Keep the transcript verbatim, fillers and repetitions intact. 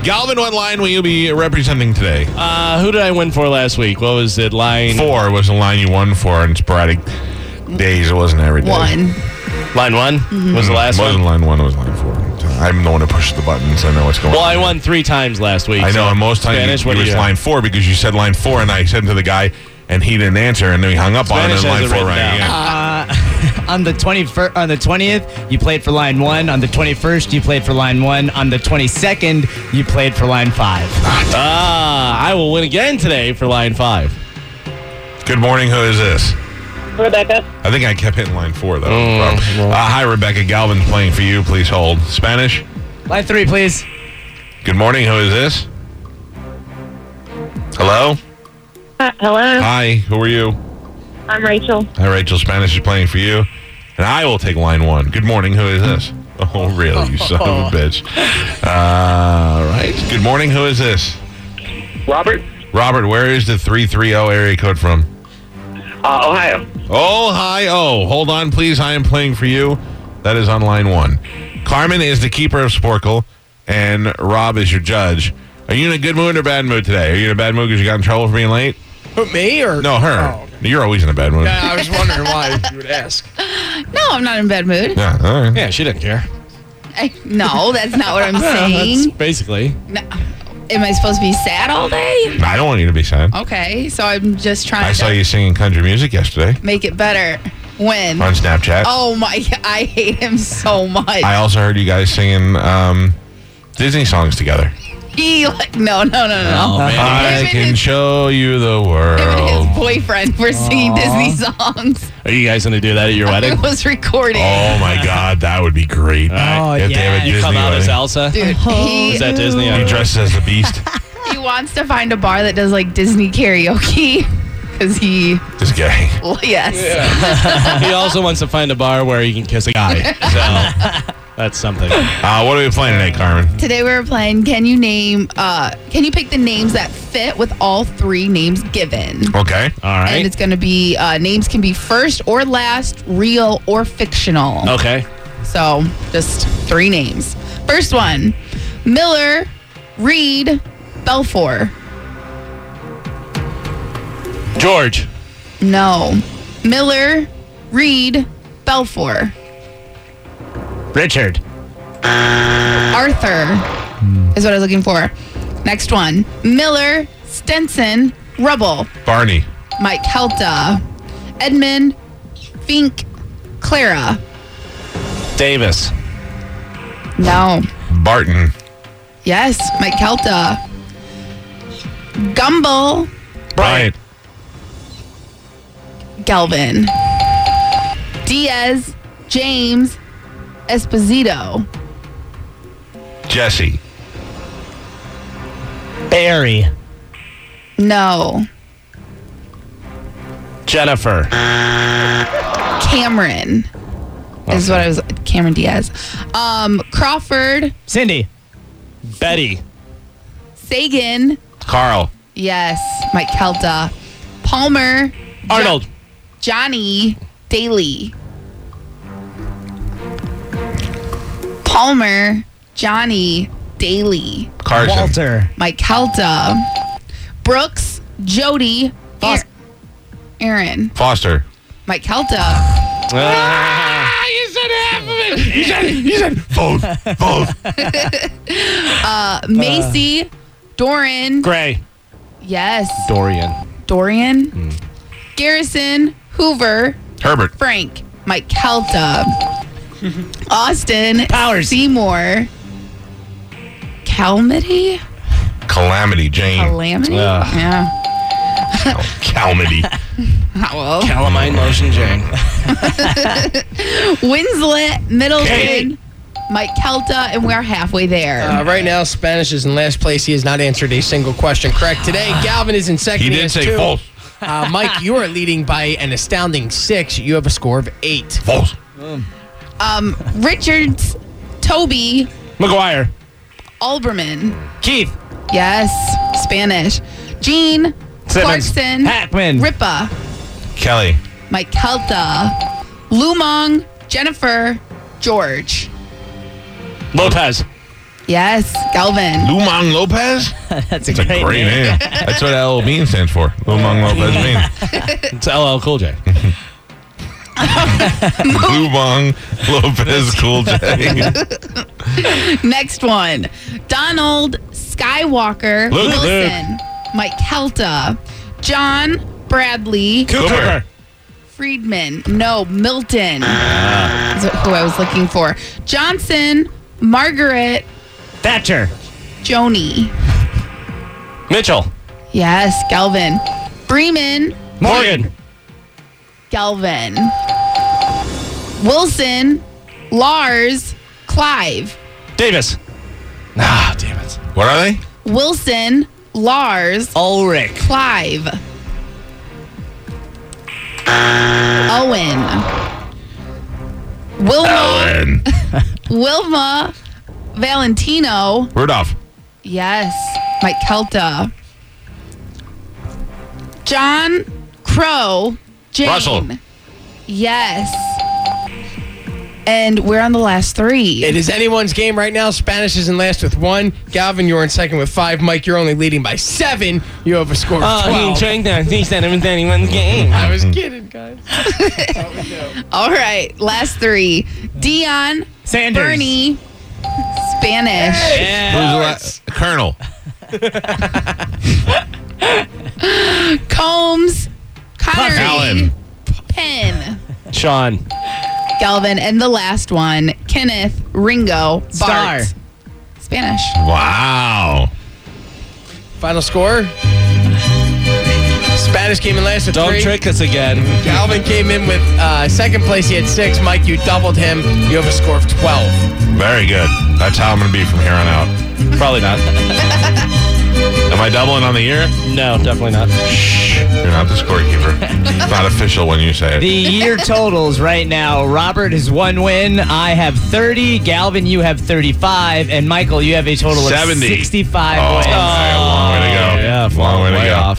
Galvin, what line will you be representing today? Uh, who did I win for last week? What was it? Line Four was the line you won for on sporadic days. It wasn't every day. One. Line one Mm-hmm. was the last It wasn't one. line one, it was line four. I'm the one who pushed the buttons. I know what's going Well, on. I won three times last week. I know, so and most times Spanish, you, what it do was you line four because you said line four, and I said to the guy, and he didn't answer, and then we hung up Spanish on him, and has line it four written rang down. again. Uh, on the twenty-first, on the twentieth, you played for line one. On the twenty-first, you played for line one. On the twenty-second, you played for line five. Ah, I will win again today for line five. Good morning, who is this? Rebecca. I think I kept hitting line four, though. Mm, well. uh, hi, Rebecca. Galvin's playing for you. Please hold. Spanish? Line three, please. Good morning, who is this? Hello? Hi, hello, Hi, who are you? I'm Rachel. Hi, Rachel. Spanish is playing for you. And I will take line one. Good morning, who is this? Oh, really, you son of a bitch. Uh, all right. Good morning, who is this? Robert, Robert, where is the three three zero area code from? uh, Ohio. Oh, hi. Oh, hold on, please. I am playing for you. That is on line one. Carmen is the keeper of Sporkle, and Rob is your judge. Are you in a good mood or bad mood today? Are you in a bad mood because you got in trouble for being late? Who, me or? No, her. Oh, okay. You're always in a bad mood. Yeah, I was wondering why you would ask. No, I'm not in bad mood. Yeah, all right. Yeah, she didn't care. I, no, that's not what I'm Yeah, that's saying. basically. No. Am I supposed to be sad all day? I don't want you to be sad. Okay, so I'm just trying I to saw you singing country music yesterday make it better. When? on Snapchat. Oh my, I hate him so much. I also heard you guys singing um, Disney songs together. He, like, no, no, no, no. Oh, man. I Him and can his- show you the Him and his world. boyfriend were singing Disney songs. Are you guys going to do that at your wedding? It was recorded. Oh my God, that would be great. Oh, if they have a yes. You come Disney out as wedding. Elsa? Dude, he, Is that Disney? I He don't know. dresses as the Beast. he wants to find a bar that does like Disney karaoke. Because he, This guy. well, yes. He also wants to find a bar where he can kiss a guy. So that's something. Uh, what are we playing today, Carmen? Today we were playing, can you name, uh, can you pick the names that fit with all three names given? Okay. All And right. it's going to be, uh, names can be first or last, real or fictional. Okay. So just three names. First one, Miller, Reed, Belfour. George. No. Miller, Reed, Belfour. Richard. Arthur is what I was looking for. Next one, Miller, Stenson, Rubble. Barney. Mike Helta, Edmund, Fink, Clara. Davis. No. Barton. Yes, Mike Helta. Gumble, Bryant. Galvin. Diaz, James, Esposito. Jesse. Barry. No. Jennifer. Cameron is what I was. Cameron Diaz. Um, Crawford, Cindy. Betty. Sagan. Carl. Yes, Mike Kelta. Palmer. Arnold. Jo- Johnny Daly. Palmer. Johnny Daly. Carson. Walter. Mike Kelta. Brooks. Jody. Fos- Aaron. Foster. Mike Kelta. Ah, you said half of it. You said, you said both. Both. Uh, Macy. Doran. Gray. Yes. Dorian. Dorian. Garrison. Hoover. Herbert. Frank. Mike Kelta. Austin. Powers. Seymour. Calmity? Calamity Jane. Calamity? Ugh. Yeah. Calamity. Well, Calamine lotion Jane. Winslet, Middleton, Kate. Mike Kelta, and we're halfway there. Uh, right now, Spanish is in last place. He has not answered a single question correct today. Galvin is in second. He did has say two. false. Uh, Mike, you are leading by an astounding six. You have a score of eight. False. Um, Richards, Toby, McGuire. Alberman. Keith. Yes, Spanish. Gene, Simmons. Clarkson, Hackman. Ripa, Kelly. Mike Kelta, Lumong, Jennifer, George. Lopez. Yes, Galvin. Lumang Lopez? That's a It's a great, great name. name. That's what L mean stands for. Lumang Lopez mean. It's L L Cool J. Lumang Lopez Cool J. Next one. Donald Skywalker Luke. Wilson. Mike Helta. John Bradley Cooper. Friedman. No, Milton. Is who I was looking for. Johnson. Margaret. Thatcher. Joni. Mitchell. Yes, Galvin. Freeman. Morgan. Galvin. Wilson. Lars. Clive. Davis. Ah, damn it. What are they? Wilson. Lars. Ulrich. Clive. Owen. Wilma. Ellen. Wilma Valentino. Rudolph. Yes. Mike Kelta. John Crow. Jane. Russell. Yes. And we're on the last three. It is anyone's game right now. Spanish is in last with one. Galvin, you're in second with five. Mike, you're only leading by seven. You have a score of Oh, he twelve. trying to think that it's anyone's game. I was kidding, guys. All right. Last three. Dion. Sanders. Bernie. Spanish. Who's the la- Colonel. Combs. Connery. Allen. Penn. Sean. Galvin. And the last one. Kenneth. Ringo. Bart. Star. Spanish. Wow. Final score. Spanish came in last with Don't three. trick us again. Galvin came in with uh, second place. He had six. Mike, you doubled him. You have a score of twelve. Very good. That's how I'm going to be from here on out. Probably not. Am I doubling on the year? No, definitely not. Shh. You're not the scorekeeper. It's not official when you say it. The year totals right now. Robert has one win. I have thirty. Galvin, you have thirty-five. And Michael, you have a total of seventy. sixty-five Oh, wins. okay, long way to go. Yeah, long way to way go. off.